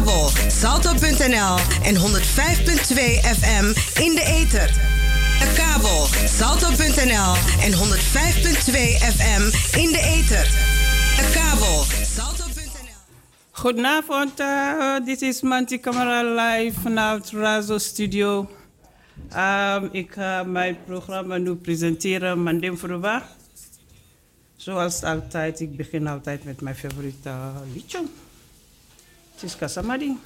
kabel salto.nl en 105.2 FM in de ether. De kabel salto.nl en 105.2 FM in de ether. De kabel salto.nl. Goedenavond, dit is Manti Camera live vanuit Razo Studio. Ik ga mijn programma nu presenteren, Mandem Vroba. Zoals altijd, ik begin altijd met mijn favoriete liedje. Het is Kasamadi.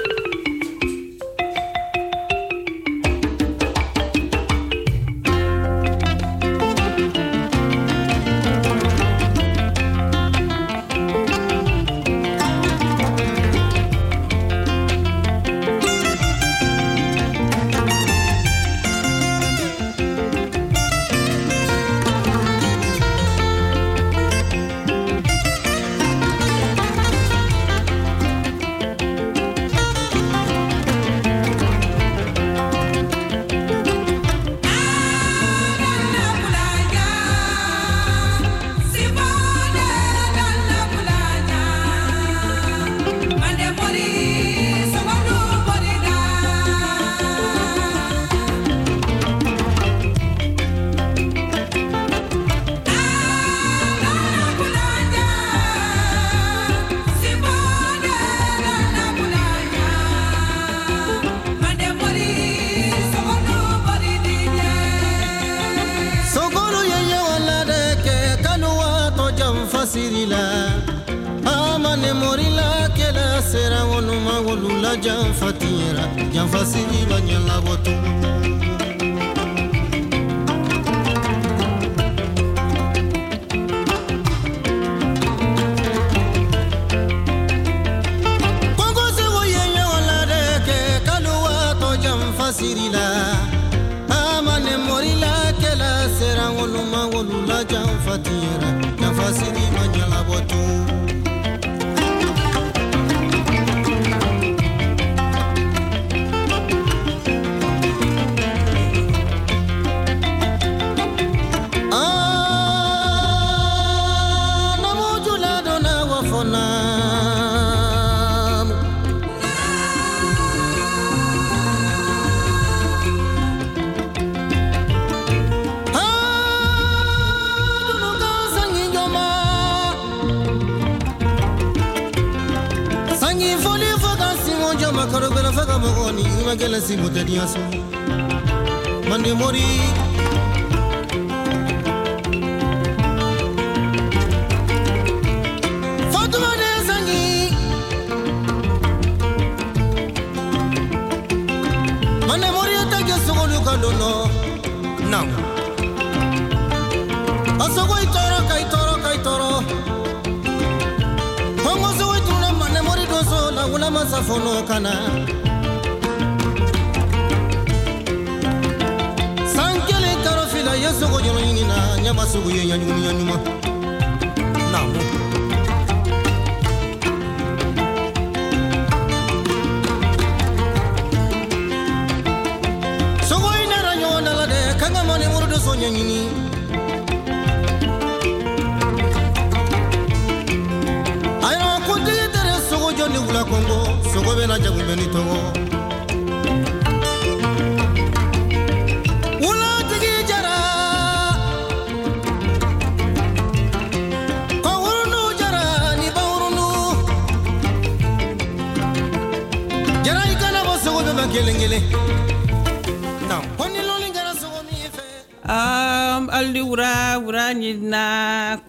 aldi wura nyina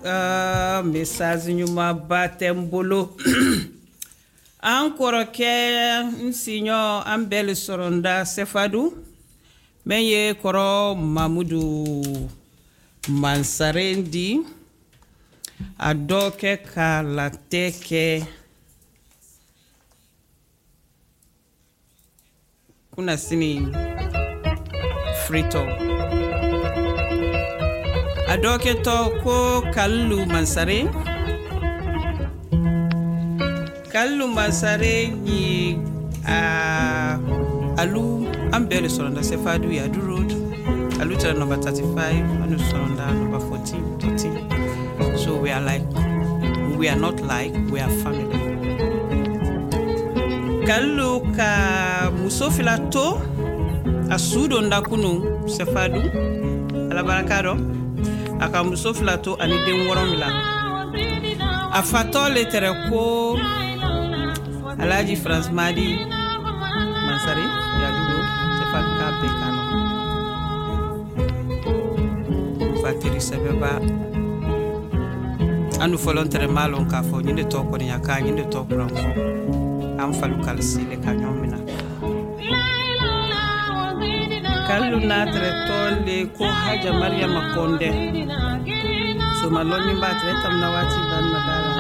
message nyuma batembolo encore ke nsinyo ambele soronda sefadu meye koro mamudu mansarendi adoke kalateke kuna sini frito adoke to ko kallu mansare ni alu ambele soronda sefadu ya du road alu tell number 35 anu soronda number 14 13. So we are not like we are family. Kallu ka muso filato asudo ndakunu sefadu ala barakado aka muso filato ani den woromila afato letere ko Alaji France Madi Mansari ya dugo sefadu ka bekano fatiri sebeba anu volontaire malon ka fo nyinde to ko nya ka nyinde to ko am falu kalsi le ka nyomina Kallu na tretole ko haja Maryam Konde so maloni ba tretam na wati ban madala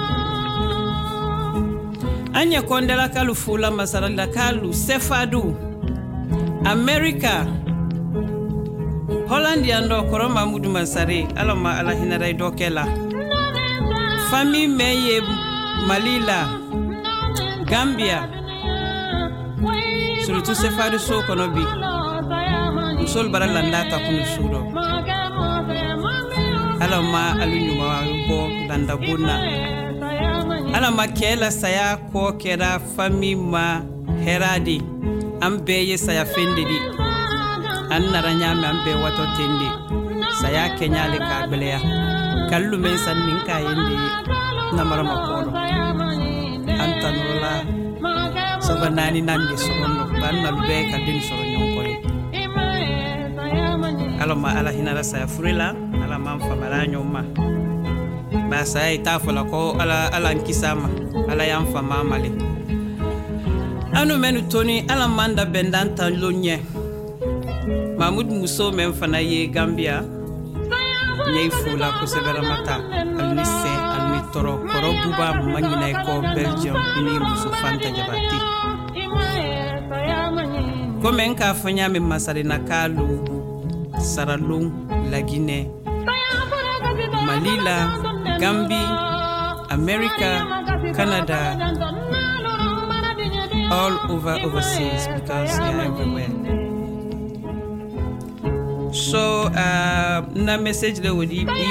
anya Konde la Kallu fula masaranda Kallu sefadu America Holland yando koroma mudu masare alama ala hinarai dokela Fami meye Malila Gambia surtout sefadu so konobi Musol baralanda ta kunu sudo alama alunyuma bo danda bunna alama kela saya ko kera fami ma heradi ambeye saya fendedi annara nyame ambe wato tende saya kenyale ka beleya Kallu men sannin ka yende namara makodo antanola sabanani nande sorondo banna be ka din soro nyonkole alama ala hinara saya furila ala manfa maranyo ma basa ita fola ko ala nkisama ala yanfa mamale anu menu toni ala manda bendanta lonye Mahmoud Muso men fana ye Gambia nyei fula ko severa mata alnisse almi toro korobuba manyina ko Belgium ni muso fanta jabati ko men ka fanya me masare na Kallu Saralung Lagine Malila Gambia America Canada all overseas because they are everywhere. So na message le wodi bi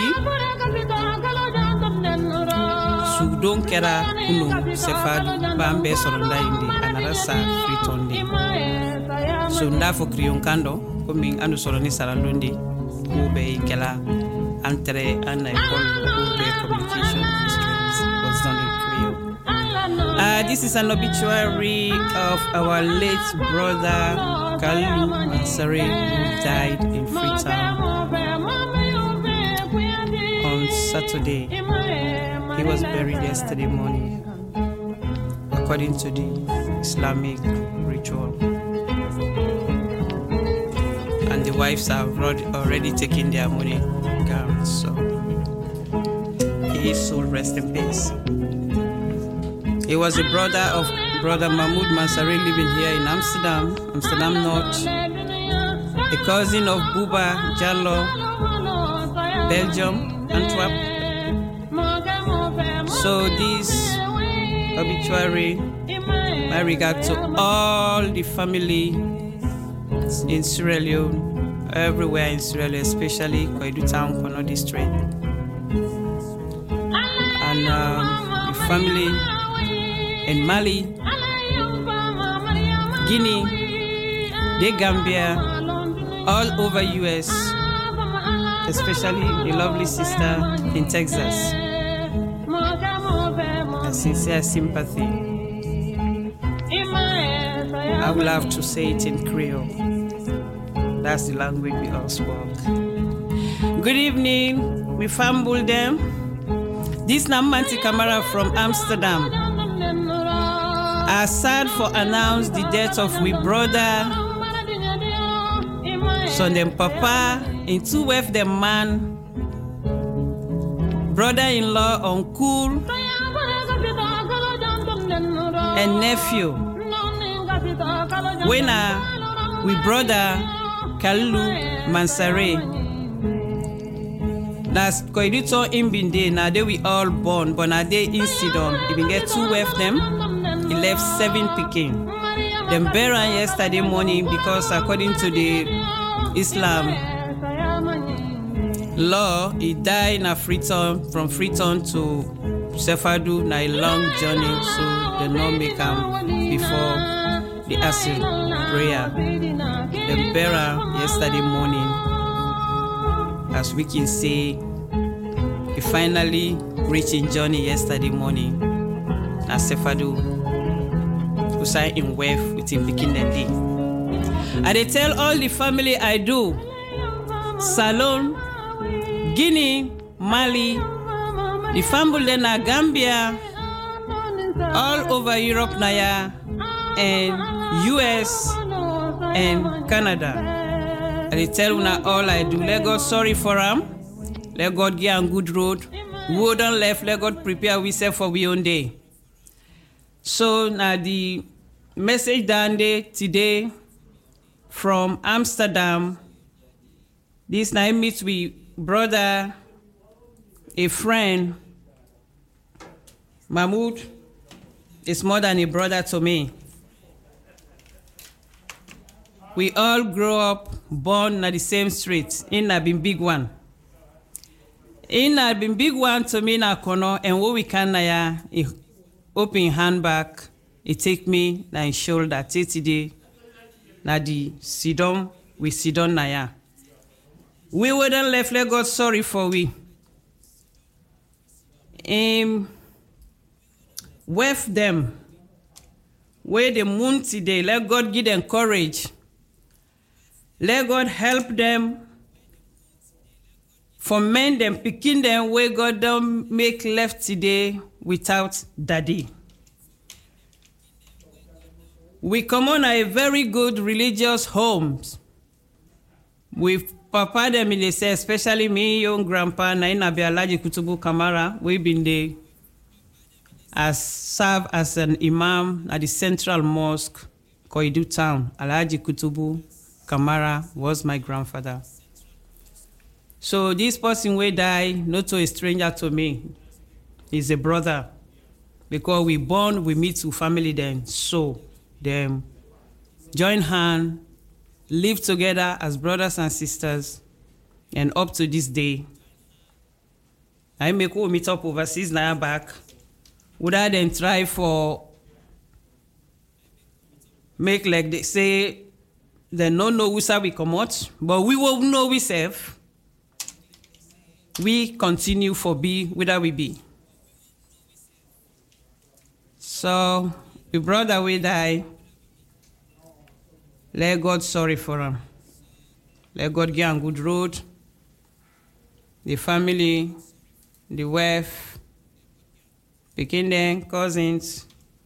su don kera kunu sefadu bambe soronda indi anarasa fritonde so nda fo kriyon kando ko min anu soroni saralundi ube kala entre ana école ube communication students was done in Creole. This is an obituary of our late brother Kallu Mansari, who died in Freetown on Saturday. He was buried yesterday morning, according to the Islamic ritual. And the wives have already taken their money gowns, so his soul rest in peace. He was a brother of Brother Mahmoud Mansari living here in Amsterdam North, a cousin of Buba Jallo, Belgium, Antwerp. So this obituary, my regard to all the family in Sierra Leone, everywhere in Sierra Leone, especially Koidu Town, Kono District, and the family in Mali, Guinea, the Gambia, all over US, especially the lovely sister in Texas. A sincere sympathy. I will have to say it in Creole. That's the language we all spoke. Good evening, we fumbled them. This Namanti Kamara from Amsterdam. Are sad for announce the death of we brother, son them papa, in two wife them man, brother-in-law, uncle, and nephew. When we brother Kallu Mansari, that's Koidito in Binde, now they we all born, but now they incident, if we get two wife them. He left 7 Peking. Then buried yesterday morning because according to the Islam law, he died in Freetown, from Freetown to Sefadu na a long journey, so they not make am before the Asir prayer. The bearer yesterday morning, as we can say, he finally reached in journey yesterday morning. As Sefadu who sign in wealth with him picking the day. And they tell all the family I do, Salon, Guinea, Mali, the family na Gambia, all over Europe naya, and US and Canada. And they tell una all I do. Let God sorry for them. Let God give a good road. We don't left. Let God prepare we self for we own day. So now the message down there today from Amsterdam. This night meets with brother, a friend. Mahmoud is more than a brother to me. We all grow up, born at the same street, in Nabin Big One. In Nabin Big One to me na kono, and what we can na open handbag, it take me na in shoulder, today, na the sidon, we sidon na ya. We wouldn't left, let God sorry for we. With them, where the moon today, let God give them courage. Let God help them, foment them, picking them where God don't make left today without daddy. We come on a very good religious homes with Papa them they say, especially me, young grandpa, Naina Bialaji Kutubu Kamara, we've been there as serve as an imam at the Central Mosque, Koidu Town. Alhaji Kutubu Kamara was my grandfather. So this person will die, not to a stranger to me. He's a brother. Because we born, we meet to family then. So them join hand, live together as brothers and sisters, and up to this day. I make we meet up overseas now back. Would I then try for make like they say they don't know who we come out, but we will know we serve. We continue for be whether we be. So the brother will die. Let God sorry for him. Let God give him good road. The family, the wife, picking them, cousins.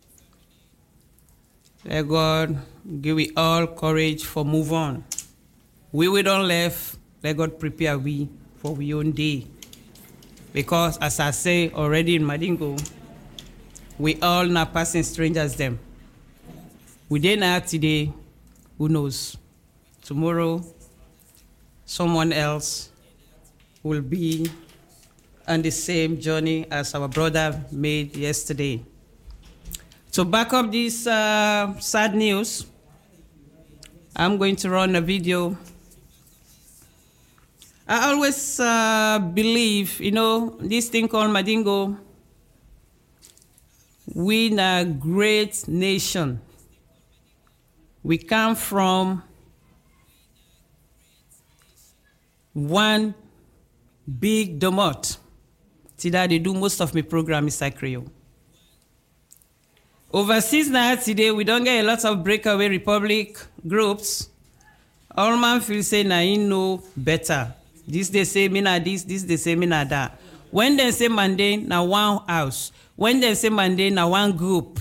Let God give we all courage for move on. We don't left. Let God prepare we for we own day. Because as I say already in Madingo, we all not passing strangers them. We didn't have today. Who knows? Tomorrow, someone else will be on the same journey as our brother made yesterday. To back up this sad news, I'm going to run a video. I always believe, this thing called Madingo, we're a great nation. We come from one big domot. Today they do most of my program is Creole. Overseas now today we don't get a lot of breakaway republic groups. All man feel say na he know better. This they say me na this they say me na that. When they say Monday na one house. When they say Monday na one group.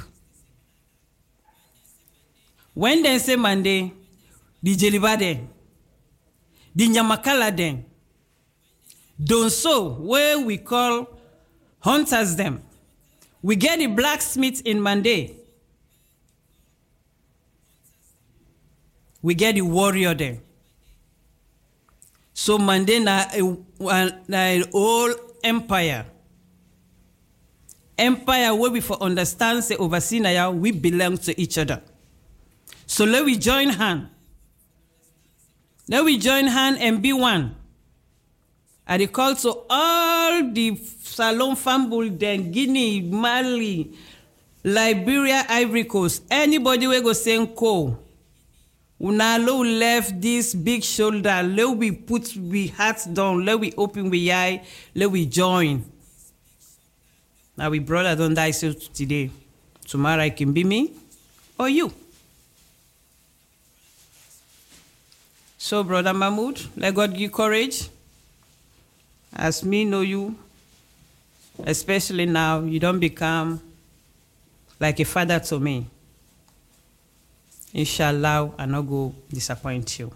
When they say Monday, the Jeliba den, the Nyamakala den, don't so where we call hunters them. We get the blacksmith in Monday. We get the warrior there. So Monday na a whole empire. Empire where we for understand say oversee na we belong to each other. So let we join hand. Let we join hand and be one. I dey call to all the Salon Fambul, then Guinea, Mali, Liberia, Ivory Coast. Anybody we go send call. Una low left this big shoulder. Let we put we hearts down. Let we open we eye. Let we join. Now we brother don't die so today. Tomorrow it can be me or you. So brother Mahmoud, let God give courage. As me know you, especially now, you don't become like a father to me. Inshallah, I not go disappoint you.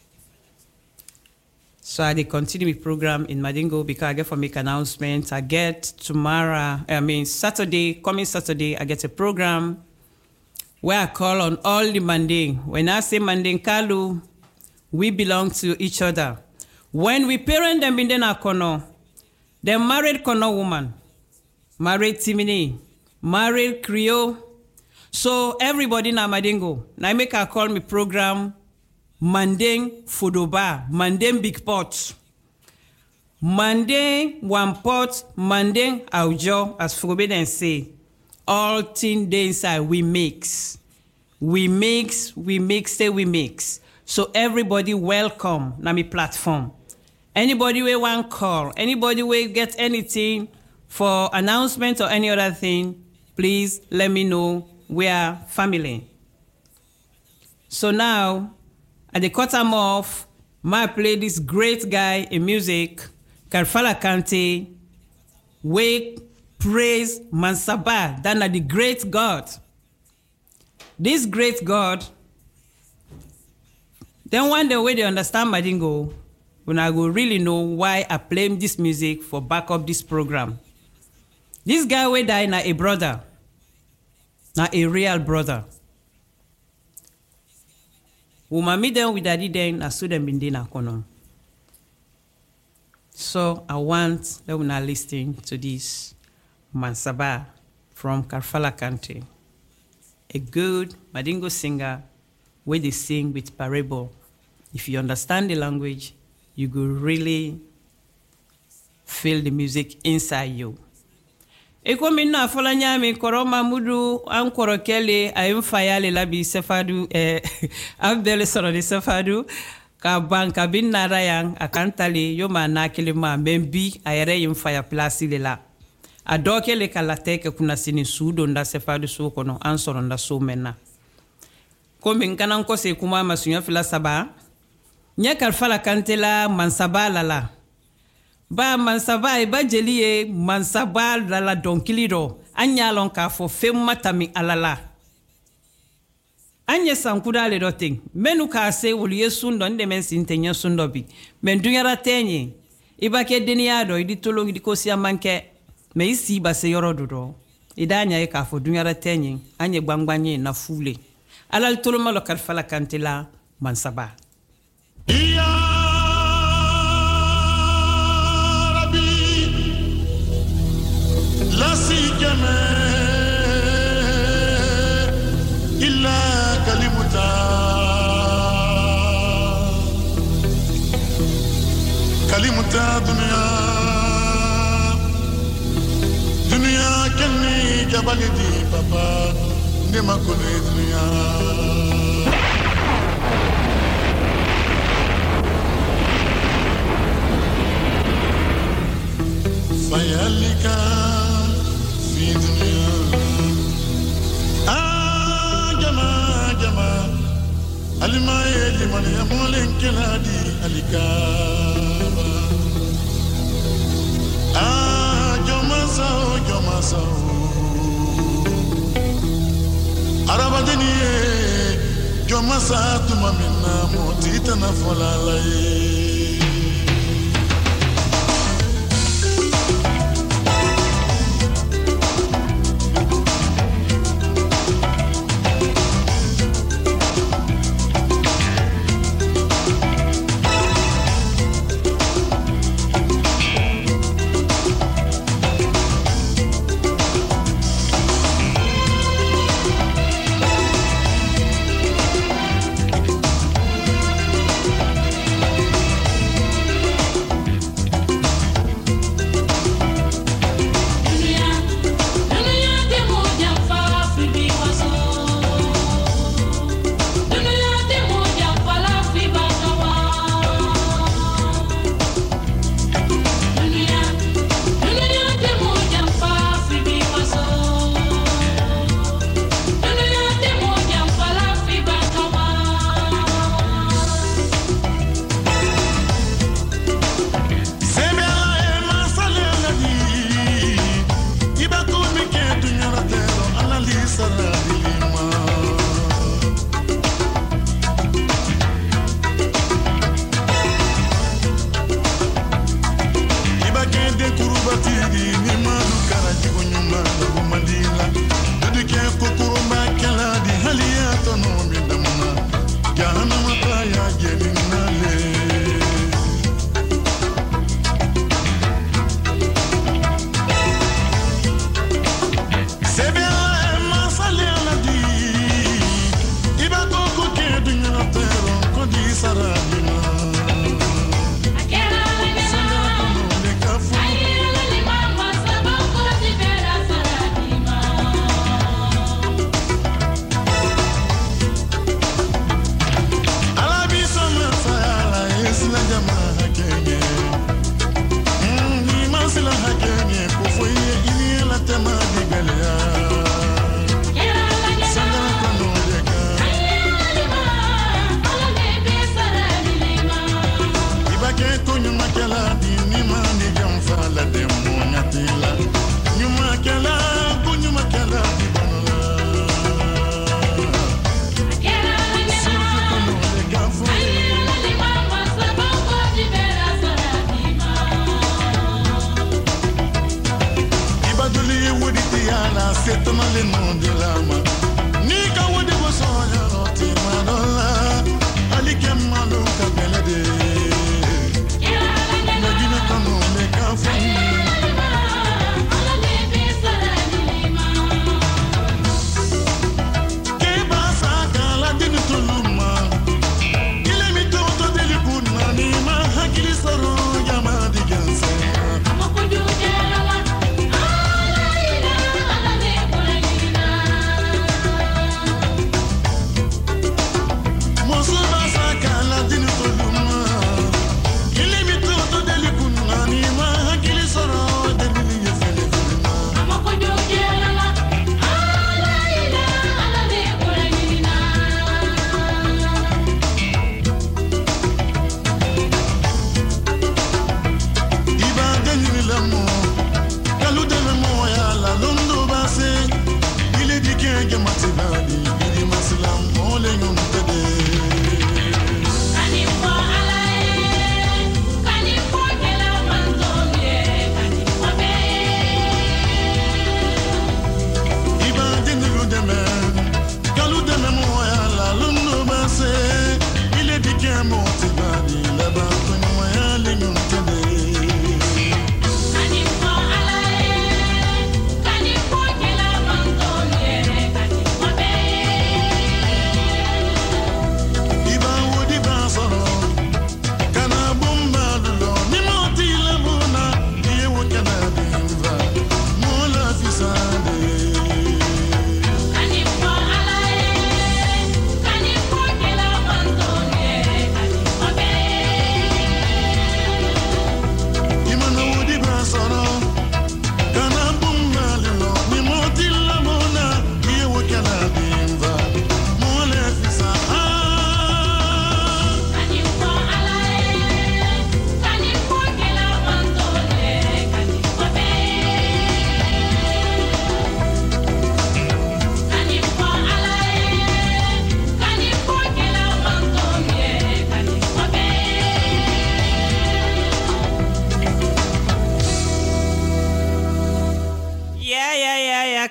So I continue with program in Madingo because I get for make announcement. I get tomorrow, Saturday, coming Saturday, I get a program where I call on all the Manding. When I say Manding Kalu, we belong to each other. When we parent them in the Nakono, they married Kono woman, married Timini, married Creole. So everybody na Madingo. Now I make a call me program Manding Fudoba, Manding Big Pot. Manding one pot, Manding Aujo, as forbidden say. All things dey inside, we mix. We mix. So everybody welcome na me platform. Anybody we want call, anybody we get anything for announcement or any other thing, please let me know. We are family. So now, at the cut them off, I play this great guy in music, Karfala Kante, we praise Mansaba, that are the great God. This great God, then one day when they understand Madingo, when I go really know why I play this music for back up this program. This guy we die na a brother, na a real brother. Umami den with daddy den na so dem bin dey na kono. So I want that we now listen to this Mansaba from Karfala Kante, a good Madingo singer where they sing with parable. If you understand the language, you go really feel the music inside you. Eko minna fola nyami koroma mudu an korokele ayim fayale labi sefadu abdele soro de sefadu ka banka bin narayang akantali yo manakele ma membi ayere yim faya place le la adokele kala teke kuna sini sudo nda sefadu so kono an soro nda so menna ko min kanan ko se kuma masunya fila saba nya Karfala Kante la Mansaba lala ba Mansaba ba jeliye Mansaba lala donkilido anya lon ka fo femma tami alala anya sankuda le doting menu ka se wuli yesundo nde men sintenya sundo bi men dunyara tenye iba ke denia do idi tolongi di kosia manke me isi ba se yoro dodo idanya e ka fo dunyara tenye anya gbangbanye na fule alal toloma lo Karfala Kante la Mansaba. لا سيجمع إلا كلمتا دنيا كني جبل دي بابا نما كوني دنيا فيالك في دنيا جما الما يلي من يمولن كلادي الكابا جما ساو عرب دنيا جما ساتو منا موتي تنفلا لاي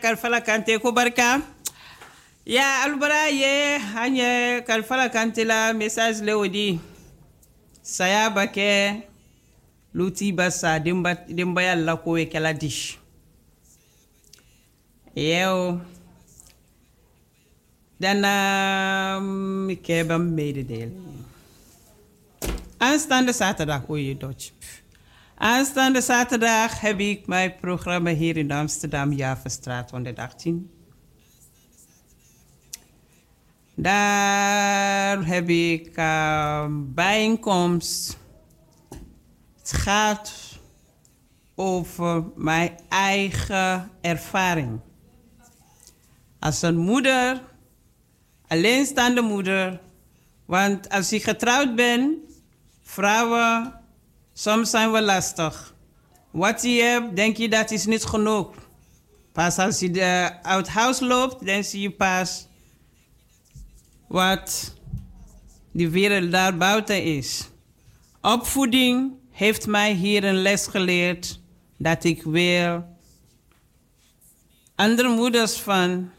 Kalfala Kante Kobarka. Ya Albara ye hanye Kalfala Kante la message leodi. Saya bake luti basa dimba ya lako e kala dish. Yeo dan keba mededeel. Aanstaande zaterdag, je Dutch. Aanstaande zaterdag heb ik mijn programma hier in Amsterdam, Javenstraat 118. Daar heb ik bijeenkomst. Het gaat over mijn eigen ervaring. Als een moeder, alleenstaande moeder. Want als je getrouwd bent, vrouwen, soms zijn we lastig. Wat je hebt, denk je dat is niet genoeg. Pas als je uit het huis loopt, dan zie je pas wat de wereld daar buiten is. Opvoeding heeft mij hier een les geleerd dat ik wil andere moeders van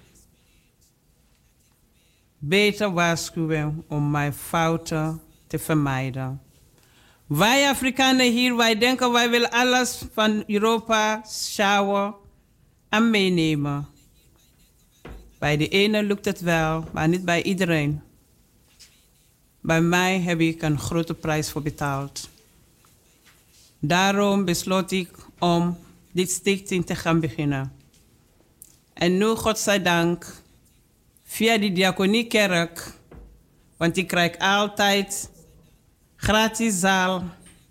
beter waarschuwen om mijn fouten te vermijden. Wij Afrikanen hier, wij denken wij willen alles van Europa sjouwen en meenemen. Bij de ene lukt het wel, maar niet bij iedereen. Bij mij heb ik een grote prijs voor betaald. Daarom besloot ik om dit stichting te gaan beginnen. En nu, godzijdank, via die diakoniekerk, want ik krijg altijd gratis zaal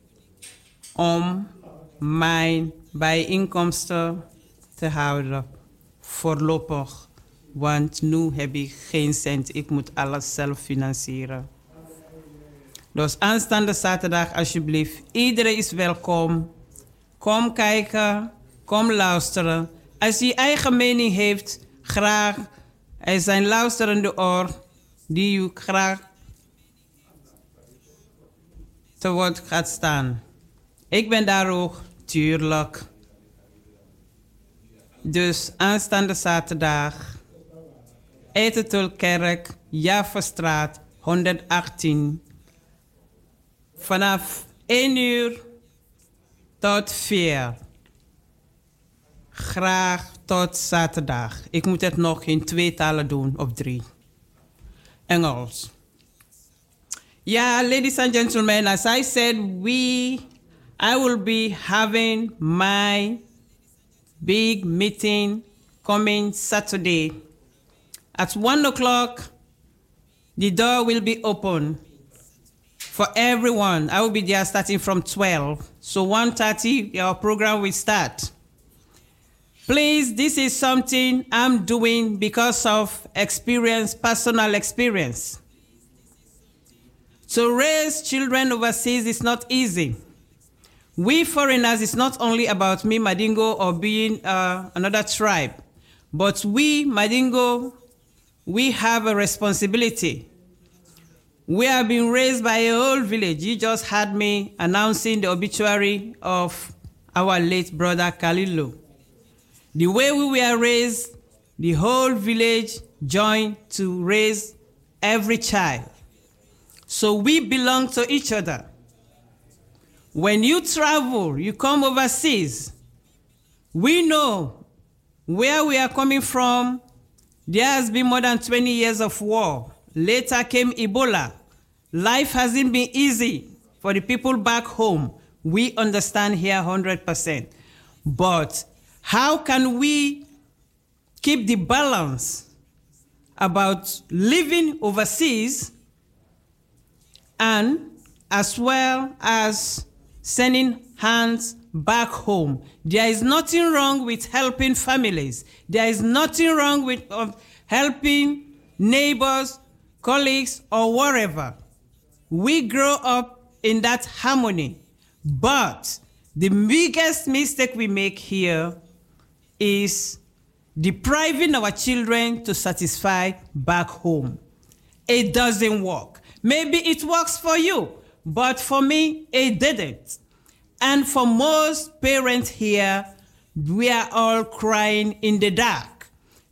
om mijn bijeenkomsten te houden. Voorlopig, want nu heb ik geen cent. Ik moet alles zelf financieren. Dus aanstaande zaterdag alsjeblieft. Iedereen is welkom. Kom kijken, kom luisteren. Als je eigen mening heeft, graag. Er zijn luisterende oor die u graag te woord gaat staan. Ik ben daar ook, tuurlijk. Dus aanstaande zaterdag, Etetelkerk, Javenstraat 118. Vanaf 1 uur tot 4. Graag tot zaterdag. Ik moet het nog in 2 talen doen, of 3. Engels. Yeah, ladies and gentlemen, as I said, I will be having my big meeting coming Saturday. At 1 o'clock, the door will be open for everyone. I will be there starting from 12. So 1:30, our program will start. Please, this is something I'm doing because of experience, personal experience. To raise children overseas is not easy. We foreigners, it's not only about me, Madingo, or being another tribe, but we, Madingo, we have a responsibility. We have been raised by a whole village. You just heard me announcing the obituary of our late brother Kalilu. The way we were raised, the whole village joined to raise every child. So we belong to each other. When you travel, you come overseas, we know where we are coming from. There has been more than 20 years of war. Later came Ebola. Life hasn't been easy for the people back home. We understand here 100%. But how can we keep the balance about living overseas and as well as sending hands back home? There is nothing wrong with helping families. There is nothing wrong with helping neighbors, colleagues, or wherever. We grow up in that harmony. But the biggest mistake we make here is depriving our children to satisfy back home. It doesn't work. Maybe it works for you, but for me, it didn't. And for most parents here, we are all crying in the dark.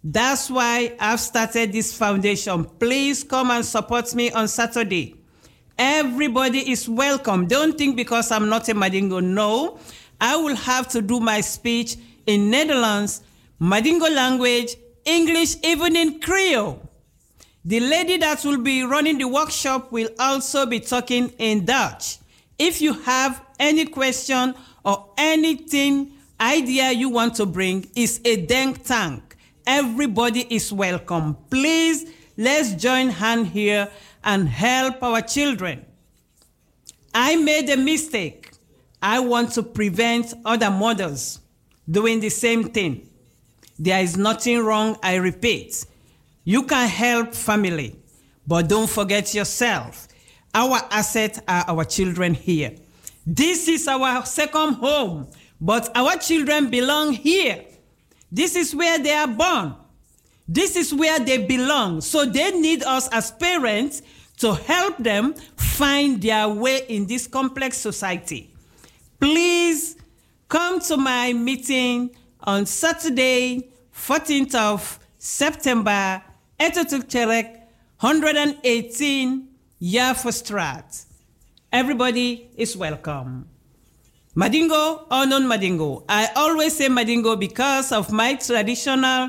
That's why I've started this foundation. Please come and support me on Saturday. Everybody is welcome. Don't think because I'm not a Mandingo. No, I will have to do my speech in Netherlands, Mandingo language, English, even in Creole. The lady that will be running the workshop will also be talking in Dutch. If you have any question or anything, idea you want to bring, is a denk tank. Everybody is welcome. Please, let's join hands here and help our children. I made a mistake. I want to prevent other mothers doing the same thing. There is nothing wrong, I repeat. You can help family, but don't forget yourself. Our assets are our children here. This is our second home, but our children belong here. This is where they are born. This is where they belong. So they need us as parents to help them find their way in this complex society. Please come to my meeting on Saturday, 14th of September, Etotukcherek, 118 Yafostraat. Everybody is welcome. Mandingo or non-Mandingo? I always say Mandingo because of my traditional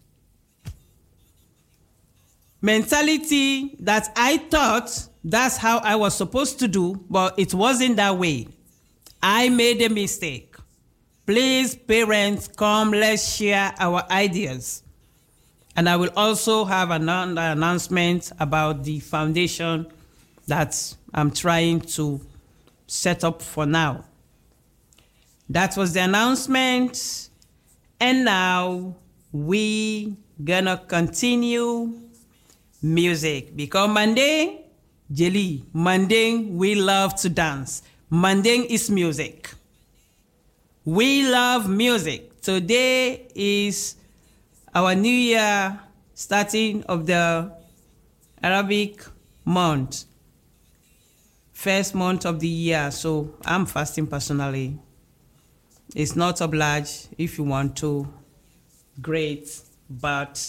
mentality that I thought that's how I was supposed to do, but it wasn't that way. I made a mistake. Please, parents, come, let's share our ideas. And I will also have an announcement about the foundation that I'm trying to set up for now. That was the announcement. And now we gonna continue music. Because Manding, Jelly, Manding, we love to dance. Manding is music. We love music. Today is our New Year, starting of the Arabic month. First month of the year, so I'm fasting personally. It's not obliged. If you want to, great, but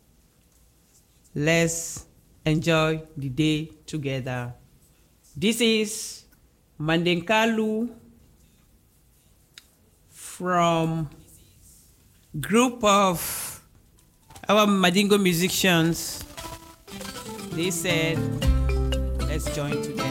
let's enjoy the day together. This is Mandinkalu from group of our Mandingo musicians. They said, let's join together.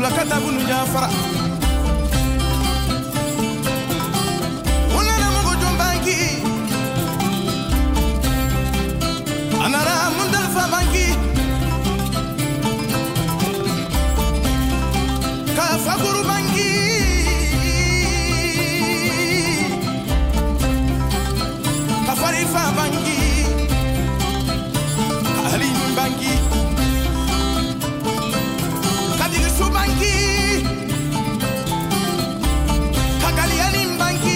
sulakata bunu jafara unana mogo jombangi anara mundal famangi ka faguru bangi ka farifa bangi Alim bangi Kadir subangi Kagali alim bangi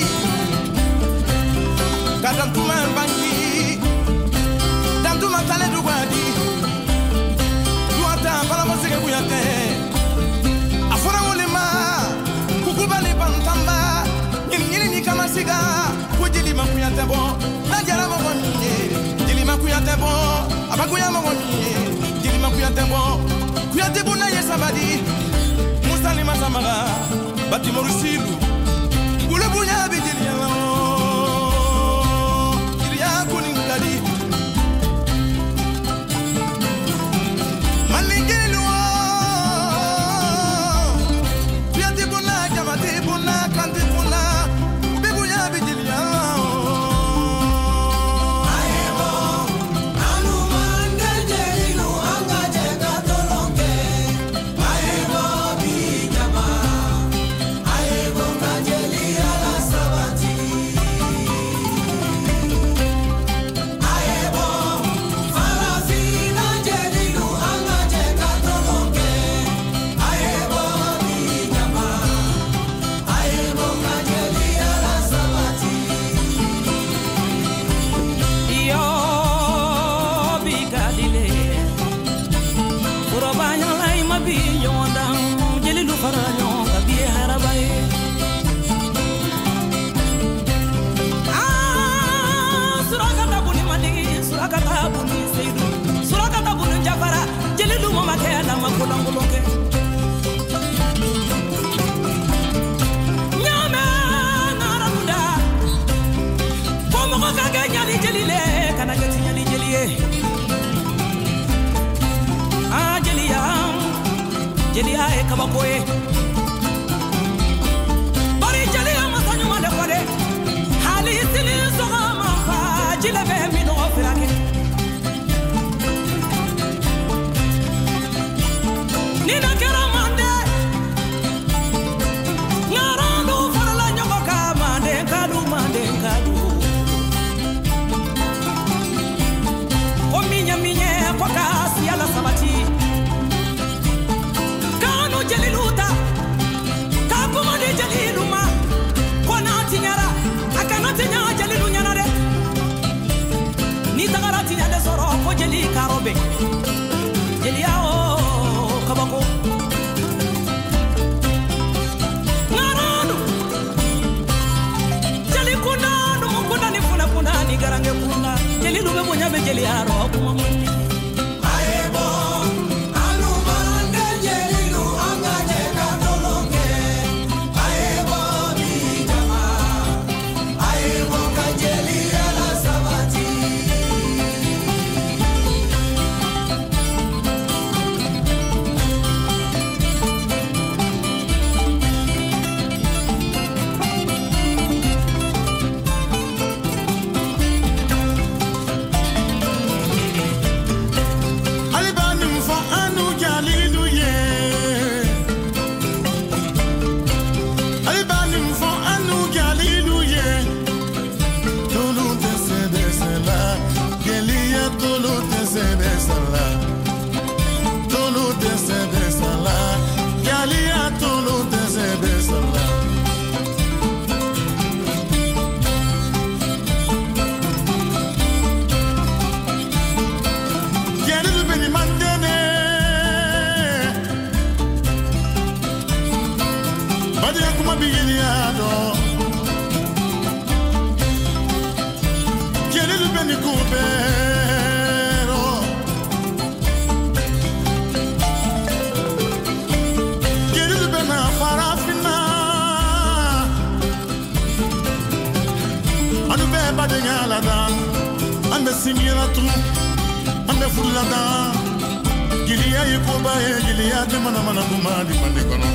Kadam tuman bangi Dam tuman tale dugadi Duata para mosike buyate Afora ulema Kukubali bantamba Nyini ni kama siga Kujili makuyate bo Najara mwamye Jili makuyate bo Abakuya mawami Jili makuyate bo Kuyate bo na yesabadi Musali masamaga Bati morusilu Ule bunya bijili yalo Jili ya kuningadi Malingelu Kuyate bo na jamate bo na kanti bo na Bebunya bijili yalo Jelia e kabakoe Bari jelia masanyu male kwale Hali sili soga mafa Jile be mino ofirake Nina kera mande Ngarandu farala nyoko ka mande kadu O minya minye kwa kasi ala sabati Jeliluta Kapumani jeliluma Kona tinyara Akana tinya jelilu nyanare Ni tagara tinya de soro Ko jeli karobe Jeli yao kabako Naranu Jeli kunanu Mukuna ni funa kunani Garange kuna Jelilu me munyabe jeli yaro Kumamuni Ande singira tu, ande fulada, Gilia yikoba e gilia de mana mana kuma di mande kono.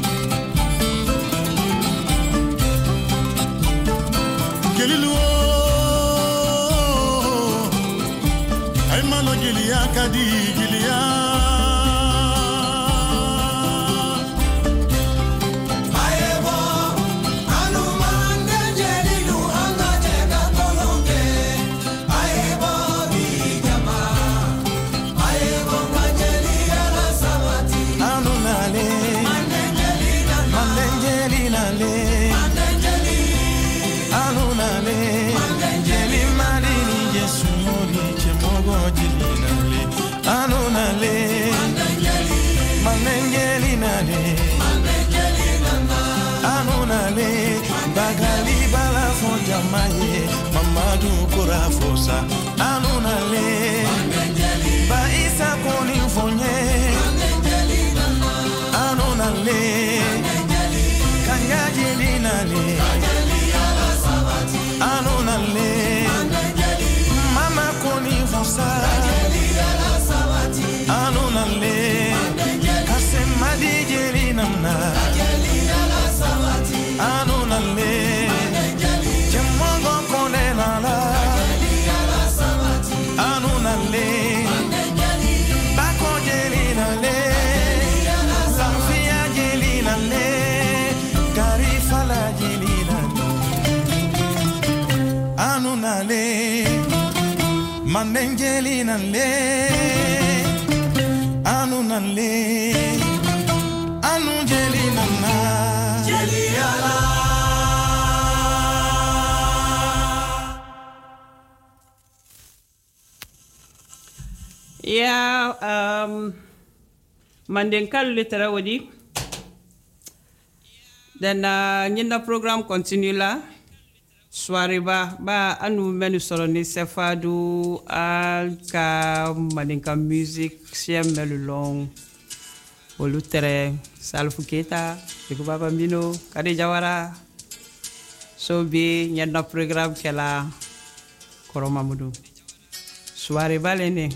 Gililu ay malo gilia kadi gilia. Bagali bala fonja maye Mamadou Kora Fosa Anunale Ba isa koni fonye Anunale Kanya jilinale Anunale Mama koni fosa Anunale Kasemadi jilinamna Anunale Chemongo konelala Anunale Bako jelinale Safia jelinale Garifala jelinale Anunale Manenjelinale Anunale Anunjelinana Yeah, Mandenkal litera wadi. Dan nyina program continue là. Soirée ba anu menu soloni sefadu al ka Mandenka music siem melu long. Olutere Salfu Keita, Dikuba Bambino, Kade Jawara. So be nyina program kela Koroma Mudu. Soirée balene.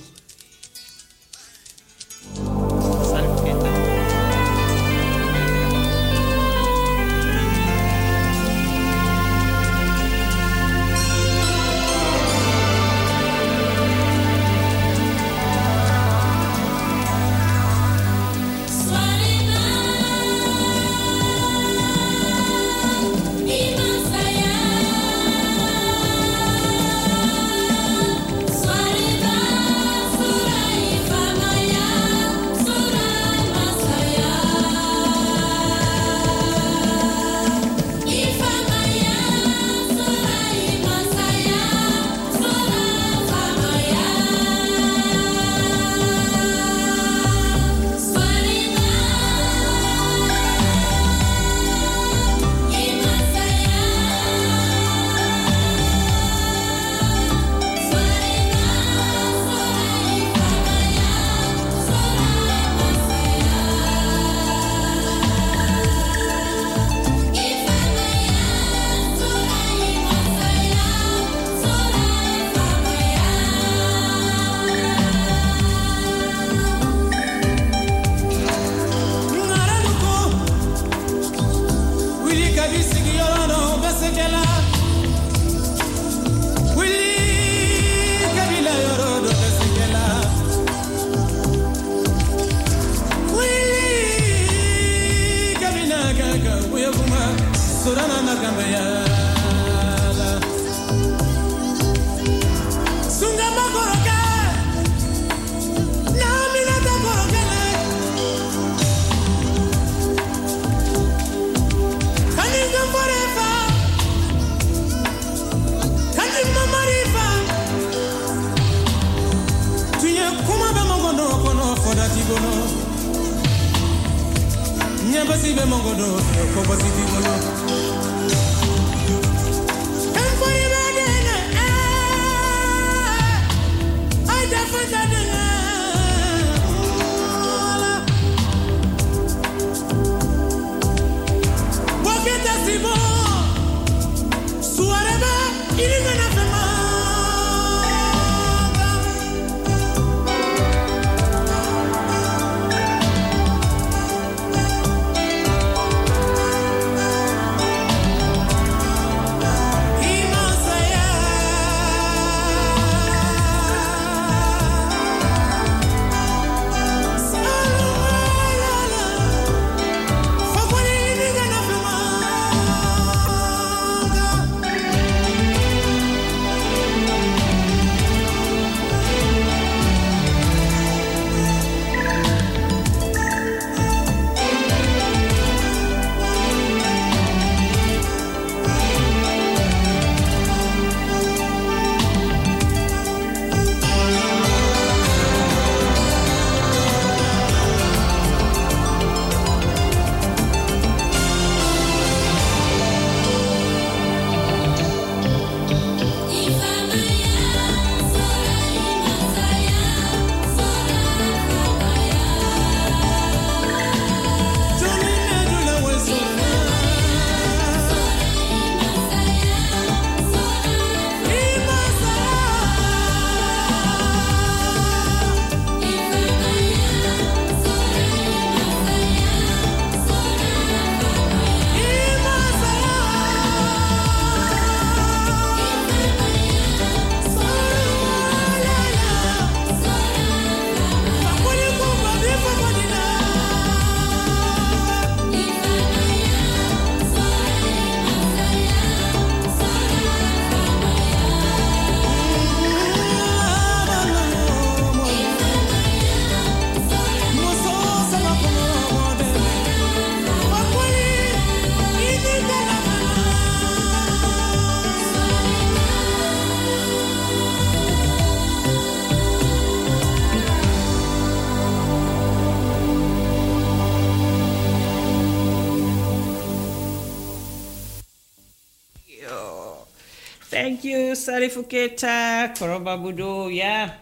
Thank you, Salifou Keita, Koroba Budo, yeah.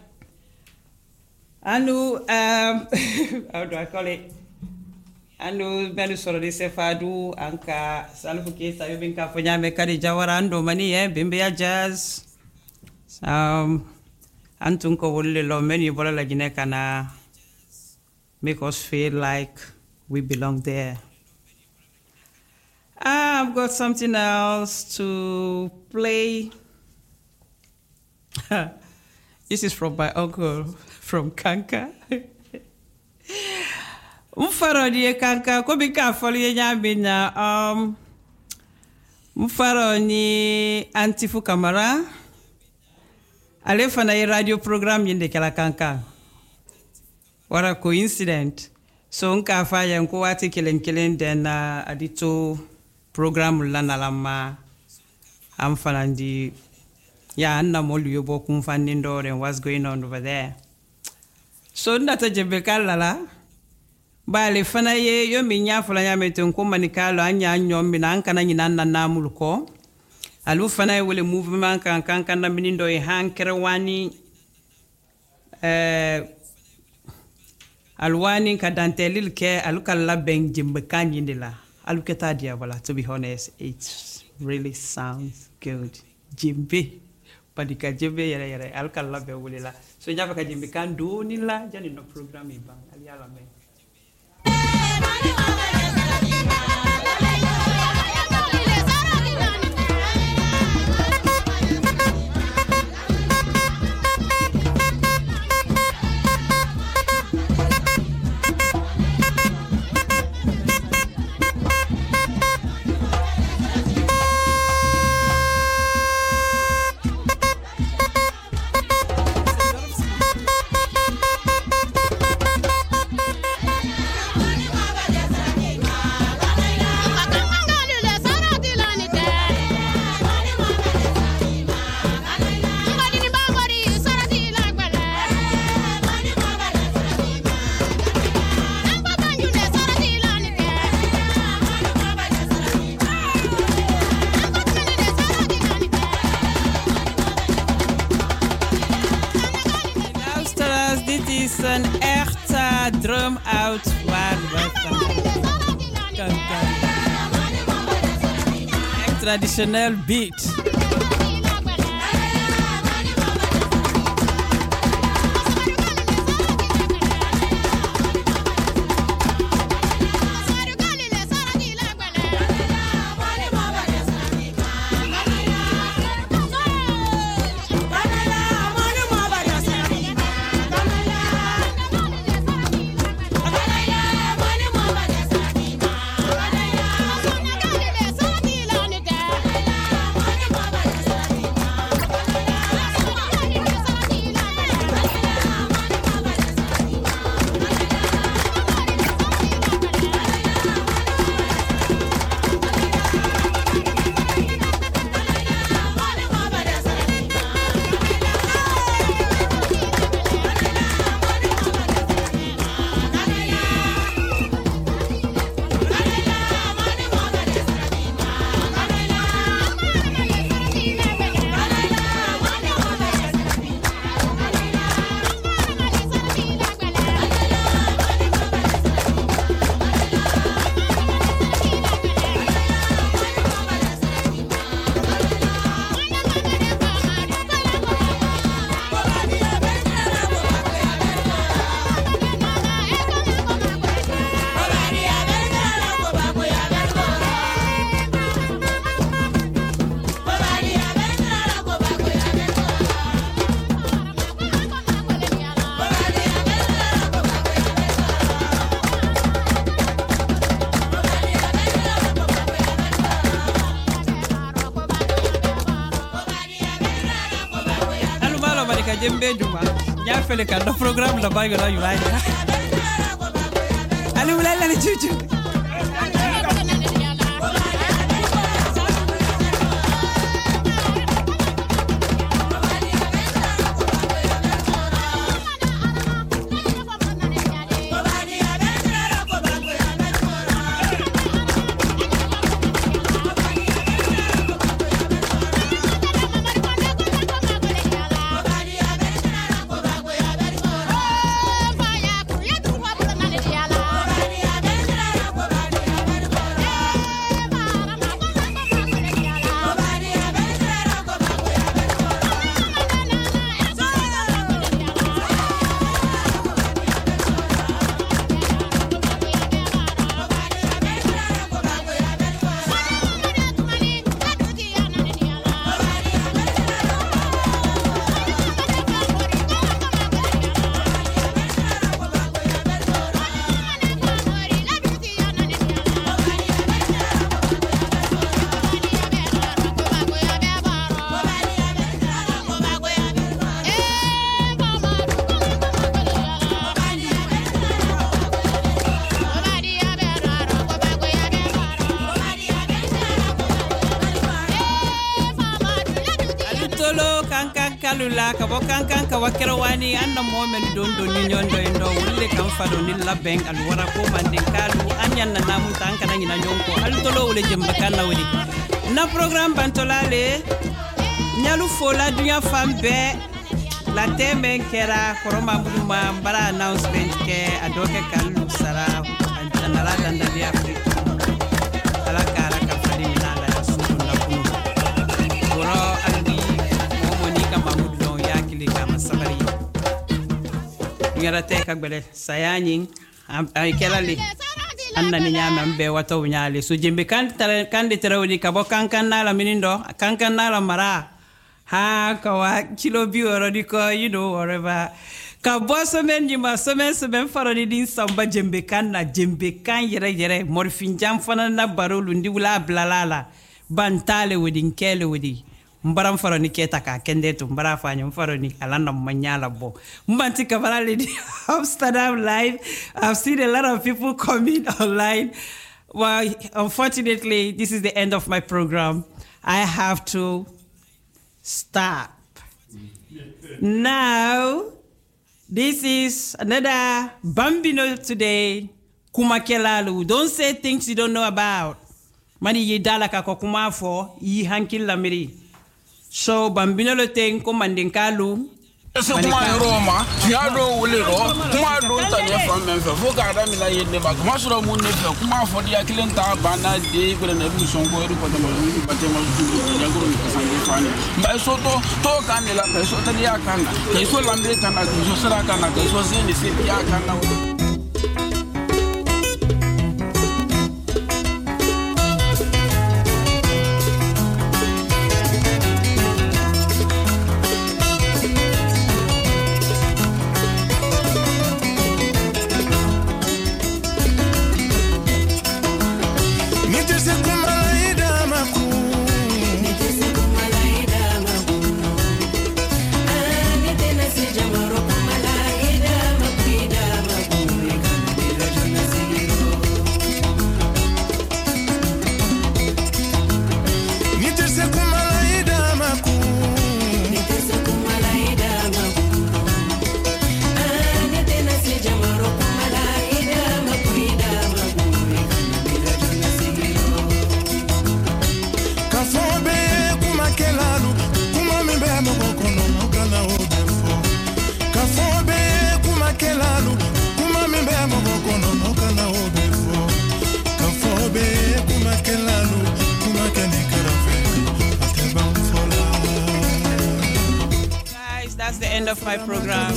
Anu, how do I call it? Anu, Benu Sorodi Sefadu, Anka, Salifou Keita, you've been Kafonya, Mekari Jawarando, Mani, Bimbia Jazz. Antunko Wole Lo, many Bola Laginekana, make us feel like we belong there. I've got something else to play. This is from my uncle from Kanka. Mufaro di Kanka ko bi ka foli nya bina mufaro ni Antifu Kamara ale fana radio program yinde kala Kanka. What a coincidence. So nka fa ya nko wati kelen den adito program lana lama am fanandi ya anna molu yobo kum fandindo and what's going on over there. So ndata jebe kala ba le fana ye yo minya fula nya meton ko manikalo anya nyom bina ankana nyina na mulko alu fana ye wole movement kan na minindo e hankere wani alwani ka dantelil ke alukalla ben jimbe kanyindila aluketa dia wala. To be honest, it really sounds good. Jimbe padika jimbe yere alukalla be wulila so nyafa ka jimbe kan do nila jani no program ibang aliala me. Een echte drum out waar we van echt traditioneel beat. Jembe Juma, ya fele ka do program da bago la yulai. Ali ulai la chuchu. kalula ka bokan kan ka wakero wani anda momen don ni nyondo endo wulle kan fado ni labeng al wara ko manden kalu anyan na namu tan kan ni na nyonko al tolo wule jemba kan na wuli na program bantolale nyalu fola dunya fambe la teme kera koroma buduma mbara announcement ke adoke kalu sara anala danda di afrika ala kala ka fadi minala ya sunu na kunu goro aldi momonika mamudo yakili kama sabari ngara te kagbele sayanyin ay kelali anna ni nyama mbe wato nyale so jembe kan de terawni ka bo kankan nala minindo kankan nala mara ha kawa kilo bioro diko you know whatever ka bo semen jima semen faroni din samba jembe kan yere morfin jam fana na barolu ndi wala blalala bantale wedin kele wedi mbaram faroni keta ka kende to mbara fanyo faroni alanda manyala bo mbanti kabarale di Amsterdam live. I've seen a lot of people coming online. Well, unfortunately, this is the end of my program. I have to stop. Now, this is another Bambino today. Kumakelalu. Don't say things you don't know about. Mani yidala ka kokuma fo yi hankil lamiri. So Bambino lo ten komandinkalu. Se kuma Roma, ya do wulero, kuma do tanya from Memphis. Foka da mi la yende ba. Kuma sura mun ne fe, kuma fo dia kilenta bana de ko na bi son ko ru ko ta mo ni ba te mo ya guru ni ka sangi fani. Ba so to kan la ka so ta dia kan. Ka so lambe kan na so sura kan na ka so zini se dia kan na. That's the end of my program.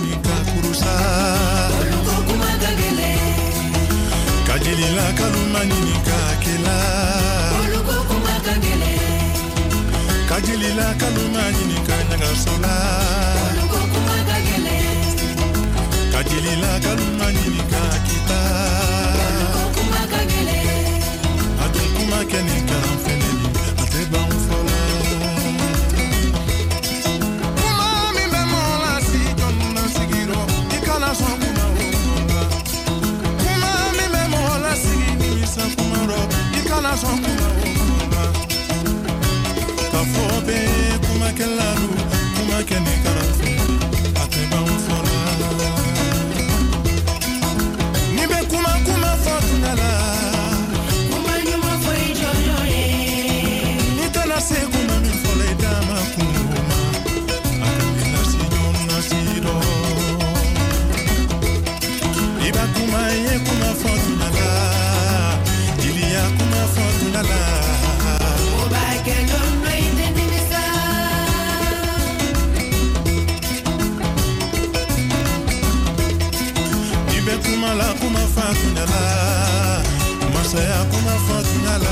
Kajilila kalumani kakela. Kajilila kalumani kanagasola. Kajilila kalumani kakita. Adukuma kenika feneli ateba unfola. Kumami bemola si jonna sigiro ikala sokuma unfola. Kumami bemola si nimisa kumaro ikala sokuma unfola. Kafobe kumakelalu kumakenika feneli ateba unfola. Nibe kuma fortunala. Se kuma mi fole dama kuma akamina si jonna siro iba kuma ye kuma fortunala ilia kuma fortunala oba ke jonna indemnisa ibe kuma la kuma fortunala masaya kuma fortunala